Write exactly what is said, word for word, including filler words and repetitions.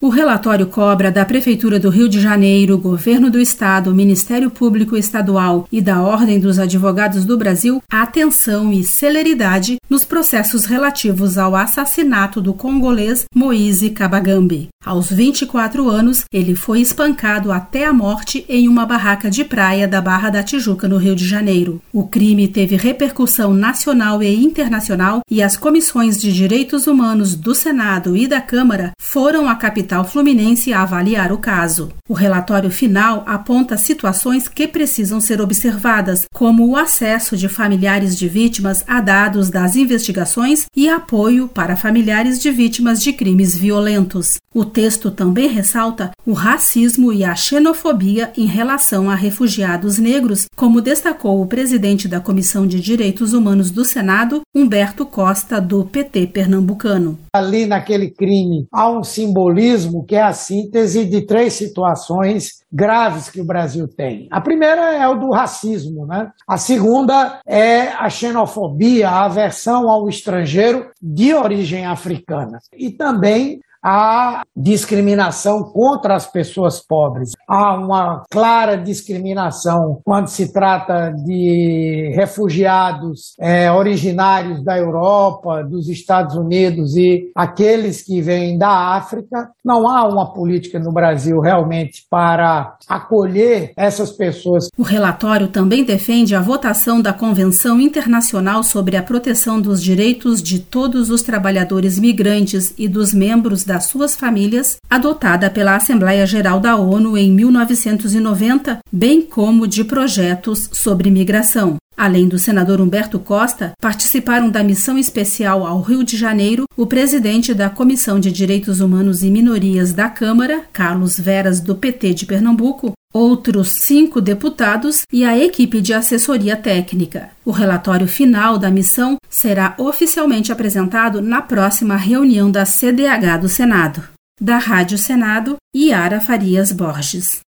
O relatório cobra da Prefeitura do Rio de Janeiro, Governo do Estado, Ministério Público Estadual e da Ordem dos Advogados do Brasil atenção e celeridade nos processos relativos ao assassinato do congolês Moise Kabagambe. Aos vinte e quatro anos, ele foi espancado até a morte em uma barraca de praia da Barra da Tijuca, no Rio de Janeiro. O crime teve repercussão nacional e internacional e as comissões de direitos humanos do Senado e da Câmara foram à capital fluminense a avaliar o caso. O relatório final aponta situações que precisam ser observadas, como o acesso de familiares de vítimas a dados das investigações e apoio para familiares de vítimas de crimes violentos. O texto também ressalta o racismo e a xenofobia em relação a refugiados negros, como destacou o presidente da Comissão de Direitos Humanos do Senado, Humberto Costa, do P T pernambucano. Ali naquele crime há um simbolismo que é a síntese de três situações graves que o Brasil tem. A primeira é o do racismo, né? A segunda é a xenofobia, a aversão ao estrangeiro de origem africana. E também há discriminação contra as pessoas pobres. Há uma clara discriminação quando se trata de refugiados é, originários da Europa, dos Estados Unidos e aqueles que vêm da África. Não há uma política no Brasil realmente para acolher essas pessoas. O relatório também defende a votação da Convenção Internacional sobre a Proteção dos Direitos de Todos os Trabalhadores Migrantes e dos Membros da das suas famílias, adotada pela Assembleia Geral da ONU em mil novecentos e noventa, bem como de projetos sobre migração. Além do senador Humberto Costa, participaram da missão especial ao Rio de Janeiro o presidente da Comissão de Direitos Humanos e Minorias da Câmara, Carlos Veras, do P T de Pernambuco, outros cinco deputados e a equipe de assessoria técnica. O relatório final da missão será oficialmente apresentado na próxima reunião da C D H do Senado. Da Rádio Senado, Yara Farias Borges.